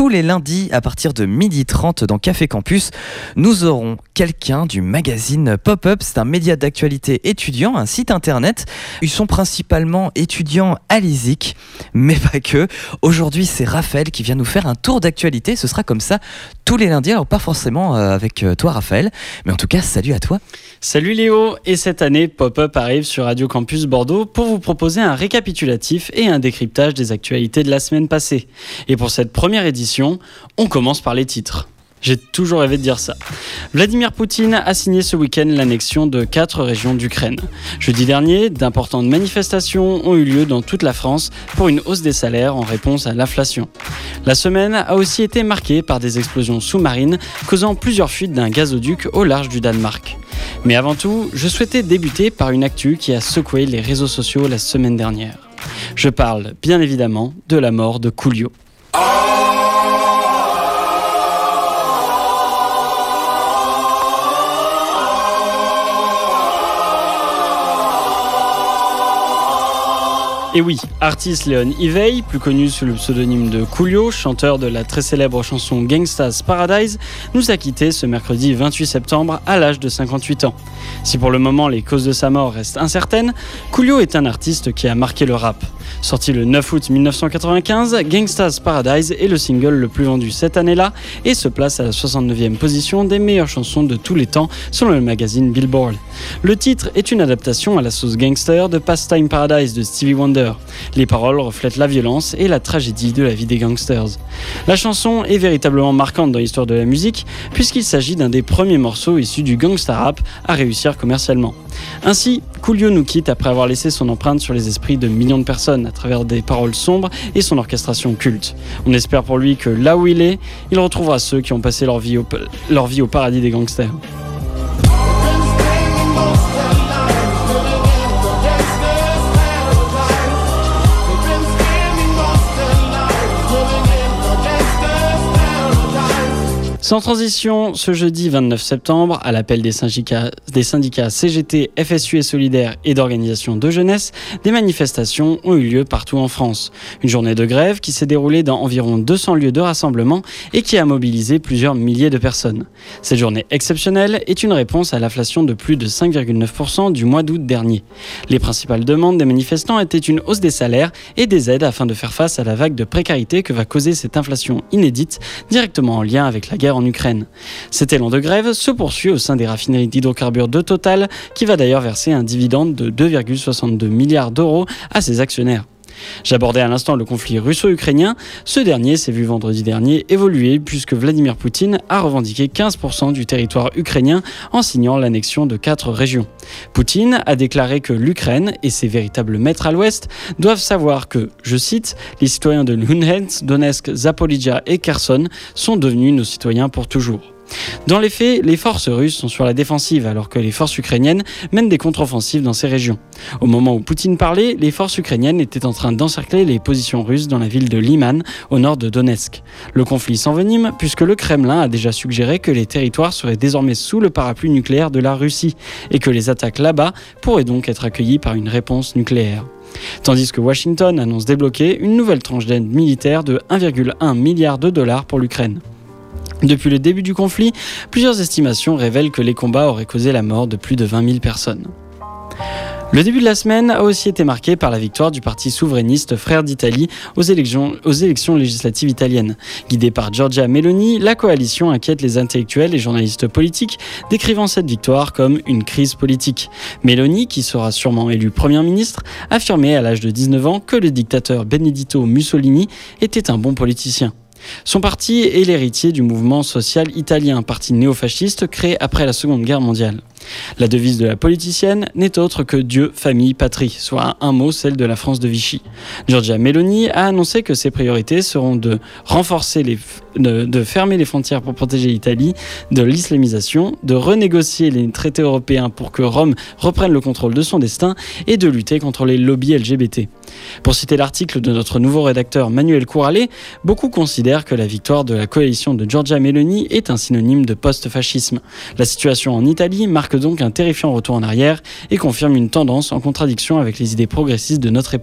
tous les lundis à partir de 12h30 dans Café Campus, nous aurons quelqu'un du magazine Pop-Up. C'est un média d'actualité étudiant, un site internet. Ils sont principalement étudiants à l'ISIC, mais pas que. Aujourd'hui, c'est Raphaël qui vient nous faire un tour d'actualité. Ce sera comme ça tous les lundis, alors pas forcément avec toi Raphaël, mais en tout cas, salut à toi. Salut Léo, et cette année, Pop-Up arrive sur Radio Campus Bordeaux pour vous proposer un récapitulatif et un décryptage des actualités de la semaine passée. Et pour cette première édition, on commence par les titres. J'ai toujours rêvé de dire ça. Vladimir Poutine a signé ce week-end l'annexion de 4 régions d'Ukraine. Jeudi dernier, d'importantes manifestations ont eu lieu dans toute la France pour une hausse des salaires en réponse à l'inflation. La semaine a aussi été marquée par des explosions sous-marines causant plusieurs fuites d'un gazoduc au large du Danemark. Mais avant tout, je souhaitais débuter par une actu qui a secoué les réseaux sociaux la semaine dernière. Je parle bien évidemment de la mort de Coolio. Et oui, artiste Léon Ivey, plus connu sous le pseudonyme de Coolio, chanteur de la très célèbre chanson Gangsta's Paradise, nous a quittés ce mercredi 28 septembre à l'âge de 58 ans. Si pour le moment les causes de sa mort restent incertaines, Coolio est un artiste qui a marqué le rap. Sorti le 9 août 1995, Gangsta's Paradise est le single le plus vendu cette année-là et se place à la 69e position des meilleures chansons de tous les temps selon le magazine Billboard. Le titre est une adaptation à la sauce gangster de Pastime Paradise de Stevie Wonder. Les paroles reflètent la violence et la tragédie de la vie des gangsters. La chanson est véritablement marquante dans l'histoire de la musique puisqu'il s'agit d'un des premiers morceaux issus du gangsta rap à réussir commercialement. Ainsi, Coolio nous quitte après avoir laissé son empreinte sur les esprits de millions de personnes à travers des paroles sombres et son orchestration culte. On espère pour lui que là où il est, il retrouvera ceux qui ont passé leur vie au paradis des gangsters. Sans transition, ce jeudi 29 septembre, à l'appel des syndicats CGT, FSU et Solidaires et d'organisations de jeunesse, des manifestations ont eu lieu partout en France. Une journée de grève qui s'est déroulée dans environ 200 lieux de rassemblement et qui a mobilisé plusieurs milliers de personnes. Cette journée exceptionnelle est une réponse à l'inflation de plus de 5,9% du mois d'août dernier. Les principales demandes des manifestants étaient une hausse des salaires et des aides afin de faire face à la vague de précarité que va causer cette inflation inédite, directement en lien avec la guerre en Ukraine. Cet élan de grève se poursuit au sein des raffineries d'hydrocarbures de Total, qui va d'ailleurs verser un dividende de 2,62 milliards d'euros à ses actionnaires. J'abordais à l'instant le conflit russo-ukrainien. Ce dernier s'est vu vendredi dernier évoluer puisque Vladimir Poutine a revendiqué 15% du territoire ukrainien en signant l'annexion de 4 régions. Poutine a déclaré que l'Ukraine et ses véritables maîtres à l'ouest doivent savoir que, je cite, les citoyens de Luhansk, Donetsk, Zaporijjia et Kherson sont devenus nos citoyens pour toujours. Dans les faits, les forces russes sont sur la défensive alors que les forces ukrainiennes mènent des contre-offensives dans ces régions. Au moment où Poutine parlait, les forces ukrainiennes étaient en train d'encercler les positions russes dans la ville de Liman, au nord de Donetsk. Le conflit s'envenime puisque le Kremlin a déjà suggéré que les territoires seraient désormais sous le parapluie nucléaire de la Russie et que les attaques là-bas pourraient donc être accueillies par une réponse nucléaire. Tandis que Washington annonce débloquer une nouvelle tranche d'aide militaire de 1,1 milliard de dollars pour l'Ukraine. Depuis le début du conflit, plusieurs estimations révèlent que les combats auraient causé la mort de plus de 20 000 personnes. Le début de la semaine a aussi été marqué par la victoire du parti souverainiste Frères d'Italie aux élections législatives italiennes. Guidée par Giorgia Meloni, la coalition inquiète les intellectuels et journalistes politiques, décrivant cette victoire comme une crise politique. Meloni, qui sera sûrement élue première ministre, affirmait à l'âge de 19 ans que le dictateur Benedetto Mussolini était un bon politicien. Son parti est l'héritier du mouvement social italien, un parti néofasciste créé après la Seconde Guerre mondiale. La devise de la politicienne n'est autre que Dieu, famille, patrie, soit à un mot celle de la France de Vichy. Giorgia Meloni a annoncé que ses priorités seront de fermer les frontières pour protéger l'Italie de l'islamisation, de renégocier les traités européens pour que Rome reprenne le contrôle de son destin et de lutter contre les lobbies LGBT. Pour citer l'article de notre nouveau rédacteur Manuel Couralé, beaucoup considèrent que la victoire de la coalition de Giorgia Meloni est un synonyme de post-fascisme. La situation en Italie marque donc un terrifiant retour en arrière et confirme une tendance en contradiction avec les idées progressistes de notre époque.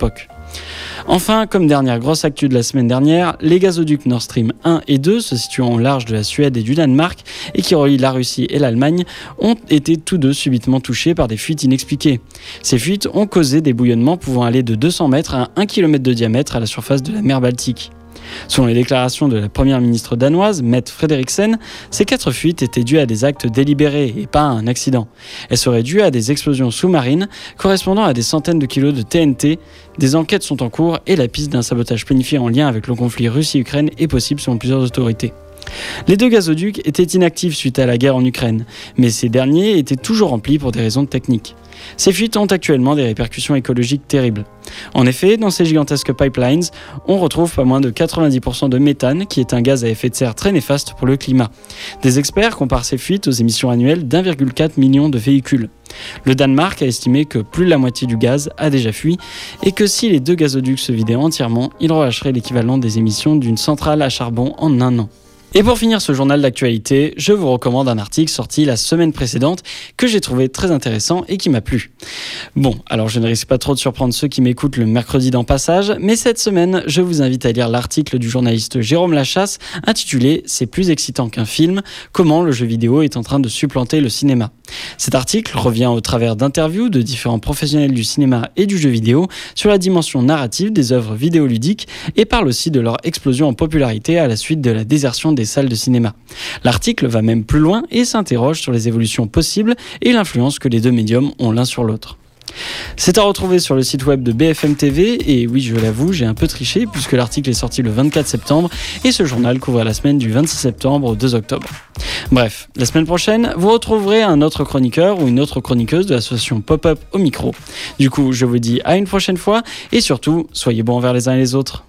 Enfin, comme dernière grosse actu de la semaine dernière, les gazoducs Nord Stream 1 et 2, se situant au large de la Suède et du Danemark, et qui relient la Russie et l'Allemagne, ont été tous deux subitement touchés par des fuites inexpliquées. Ces fuites ont causé des bouillonnements pouvant aller de 200 mètres à 1 km de diamètre à la surface de la mer Baltique. Selon les déclarations de la première ministre danoise, Mette Frederiksen, ces 4 fuites étaient dues à des actes délibérés et pas à un accident. Elles seraient dues à des explosions sous-marines correspondant à des centaines de kilos de TNT. Des enquêtes sont en cours et la piste d'un sabotage planifié en lien avec le conflit Russie-Ukraine est possible selon plusieurs autorités. Les 2 gazoducs étaient inactifs suite à la guerre en Ukraine, mais ces derniers étaient toujours remplis pour des raisons techniques. Ces fuites ont actuellement des répercussions écologiques terribles. En effet, dans ces gigantesques pipelines, on retrouve pas moins de 90% de méthane, qui est un gaz à effet de serre très néfaste pour le climat. Des experts comparent ces fuites aux émissions annuelles d'1,4 million de véhicules. Le Danemark a estimé que plus de la moitié du gaz a déjà fui et que si les 2 gazoducs se vidaient entièrement, ils relâcheraient l'équivalent des émissions d'une centrale à charbon en un an. Et pour finir ce journal d'actualité, je vous recommande un article sorti la semaine précédente que j'ai trouvé très intéressant et qui m'a plu. Bon, alors je ne risque pas trop de surprendre ceux qui m'écoutent le mercredi dans Passage, mais cette semaine, je vous invite à lire l'article du journaliste Jérôme Lachasse intitulé « C'est plus excitant qu'un film, comment le jeu vidéo est en train de supplanter le cinéma ». Cet article revient au travers d'interviews de différents professionnels du cinéma et du jeu vidéo sur la dimension narrative des œuvres vidéoludiques et parle aussi de leur explosion en popularité à la suite de la désertion des salles de cinéma. L'article va même plus loin et s'interroge sur les évolutions possibles et l'influence que les 2 médiums ont l'un sur l'autre. C'est à retrouver sur le site web de BFM TV et oui, je l'avoue, j'ai un peu triché puisque l'article est sorti le 24 septembre et ce journal couvre la semaine du 26 septembre au 2 octobre. Bref, la semaine prochaine, vous retrouverez un autre chroniqueur ou une autre chroniqueuse de l'association Pop-Up au micro. Du coup, je vous dis à une prochaine fois et surtout, soyez bons envers les uns et les autres.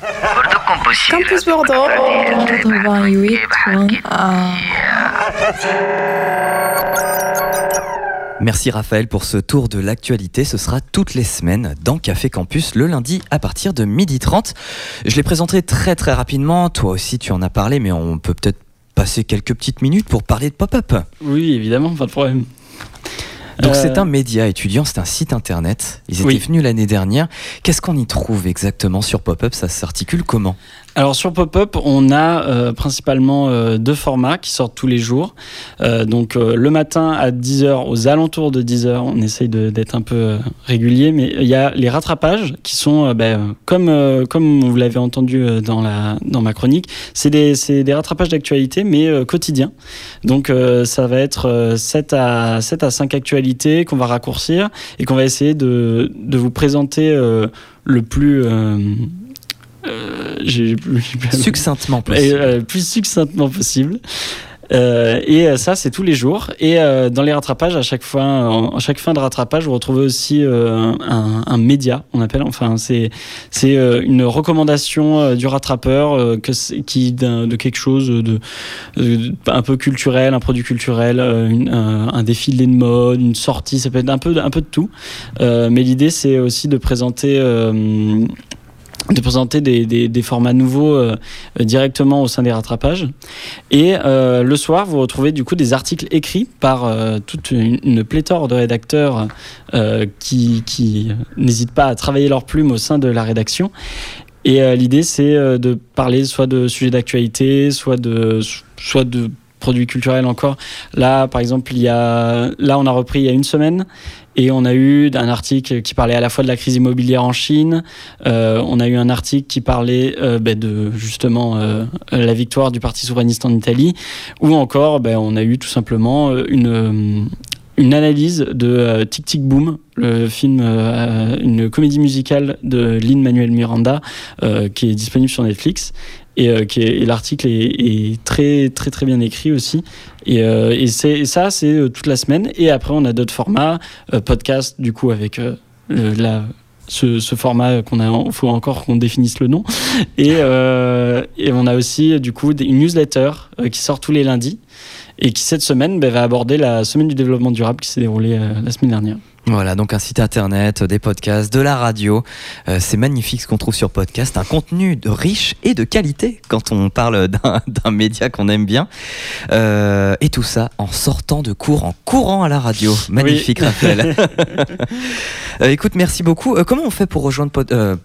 Campus Bordeaux 88. Merci Raphaël pour ce tour de l'actualité. Ce sera toutes les semaines dans Café Campus le lundi à partir de 12h30. Je l'ai présenté très très rapidement. Toi aussi tu en as parlé, mais on peut peut-être passer quelques petites minutes pour parler de Pop-Up. Oui, évidemment, pas de problème. Donc c'est un média étudiant, c'est un site internet. Ils étaient venus l'année dernière. Qu'est-ce qu'on y trouve exactement sur Pop-Up ? Ça s'articule comment ? Alors sur Pop-Up, on a principalement 2 formats qui sortent tous les jours. Donc le matin à 10h, aux alentours de 10h, on essaye d'être un peu régulier, mais il y a les rattrapages qui sont, comme vous l'avez entendu dans ma chronique, c'est des rattrapages d'actualité, mais quotidiens. Donc ça va être 7 à 5 actualités qu'on va raccourcir et qu'on va essayer de vous présenter le plus... succinctement possible. Plus succinctement possible. Et ça, c'est tous les jours. Et dans les rattrapages, à chaque fin de rattrapage, vous retrouvez aussi un média, on appelle. Enfin, c'est une recommandation du rattrapeur de quelque chose de un peu culturel, un produit culturel, un défilé de mode, une sortie. Ça peut être un peu de tout. Mais l'idée, c'est aussi de présenter des formats nouveaux directement au sein des rattrapages. Et le soir, vous retrouvez du coup des articles écrits par toute une pléthore de rédacteurs qui n'hésitent pas à travailler leur plume au sein de la rédaction. Et l'idée, c'est de parler soit de sujets d'actualité, soit de produits culturels encore. Là, par exemple, on a repris il y a une semaine. Et on a eu un article qui parlait à la fois de la crise immobilière en Chine, on a eu un article qui parlait de justement la victoire du parti souverainiste en Italie, ou encore on a eu tout simplement une analyse de Tic Tic Boom, le film, une comédie musicale de Lin-Manuel Miranda qui est disponible sur Netflix. Et l'article est très très très bien écrit aussi et c'est toute la semaine. Et après on a d'autres formats, podcast du coup avec ce format faut encore qu'on définisse le nom, et on a aussi du coup une newsletter qui sort tous les lundis et qui cette semaine va aborder la semaine du développement durable qui s'est déroulée la semaine dernière. Voilà, donc un site internet, des podcasts, de la radio. C'est magnifique ce qu'on trouve sur podcast. Un contenu riche et de qualité quand on parle d'un média qu'on aime bien. Et tout ça en sortant de cours, en courant à la radio. Magnifique, oui. Raphaël. Écoute, merci beaucoup. Comment on fait pour rejoindre Pop-Up ?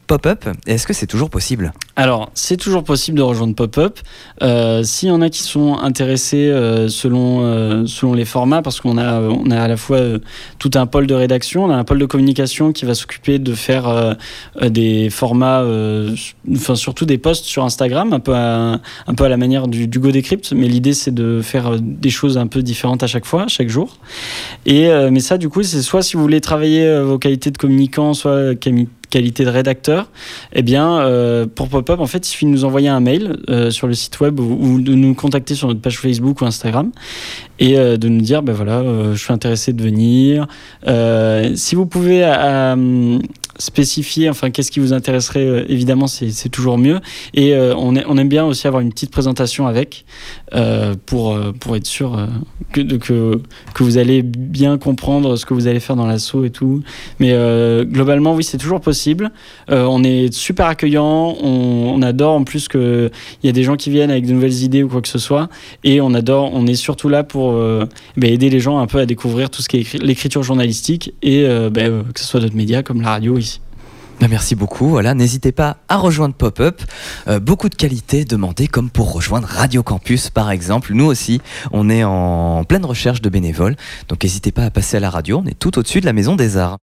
Est-ce que c'est toujours possible ? Alors, c'est toujours possible de rejoindre Pop-Up. S'il y en a qui sont intéressés selon les formats, parce qu'on a à la fois tout un pôle de rédaction, on a un pôle de communication qui va s'occuper de faire des formats, surtout des posts sur Instagram, un peu à la manière du Go Decrypt, mais l'idée c'est de faire des choses un peu différentes à chaque fois, chaque jour. Mais ça, du coup, c'est soit si vous voulez travailler vos qualités de communicant, soit qualité de rédacteur, eh bien, pour Pop-Up, en fait, il suffit de nous envoyer un mail sur le site web ou de nous contacter sur notre page Facebook ou Instagram et de nous dire, je suis intéressé de venir. Si vous pouvez spécifier, qu'est-ce qui vous intéresserait, évidemment, c'est toujours mieux. Et on aime bien aussi avoir une petite présentation avec pour être sûr que vous allez bien comprendre ce que vous allez faire dans l'assaut et tout. Mais globalement, oui, c'est toujours possible. On est super accueillant. On adore en plus qu'il y a des gens qui viennent avec de nouvelles idées ou quoi que ce soit. Et on est surtout là pour aider les gens un peu à découvrir tout ce qui est l'écriture journalistique et que ce soit d'autres médias comme la radio ici. Merci beaucoup. Voilà, n'hésitez pas à rejoindre Pop-Up. Beaucoup de qualités demandées, comme pour rejoindre Radio Campus, par exemple. Nous aussi, on est en pleine recherche de bénévoles. Donc, n'hésitez pas à passer à la radio. On est tout au-dessus de la Maison des Arts.